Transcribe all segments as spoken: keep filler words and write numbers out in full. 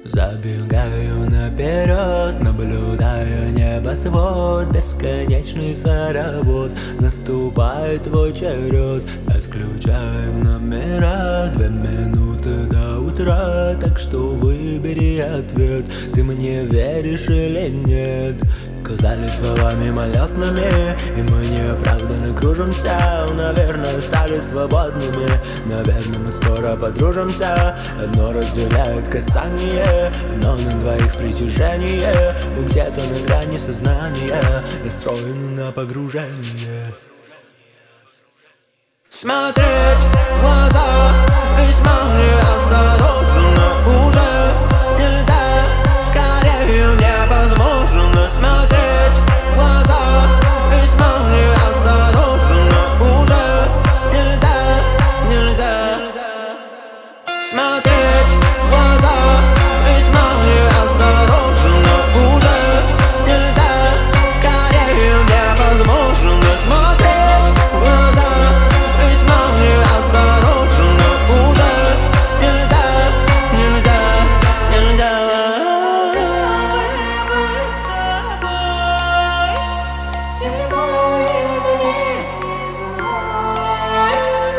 Забегаю наперед, наблюдая небосвод, бесконечный хоровод. Наступает твой черед, отключаем номера. Две минуты до утра, так что выбери ответ. Ты мне веришь или нет? Казались словами мимолетными, и мы неоправданно кружимся. Наверное, стали свободными, наверное, мы скоро подружимся. Одно разделяет касание, но на двоих притяжение. Мы где-то на грани сознания, настроены на погружение. Смотреть в глаза весьма неосторожно уже нельзя, скорее невозможно. Смотреть в глаза весьма неосторожно уже нельзя, нельзя. Смотреть в глаза весьма неосторожно уже нельзя, скорее невозможно. Смотреть в глаза весьма неосторожно уже нельзя, нельзя, нельзя. Быть с тобой зимой или зимой.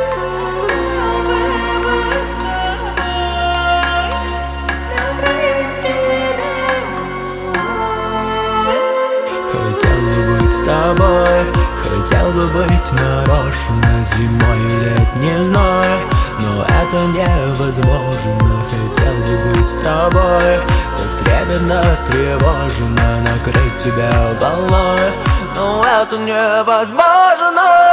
Хотел бы быть с тобой, накрыть тебя мной. Хотел бы быть с тобой, хотел бы быть нарочно зимой летний зной, но это невозможно. Хотел бы быть с тобой, так трепетно, тревожно накрыть тебя волной, но это невозможно.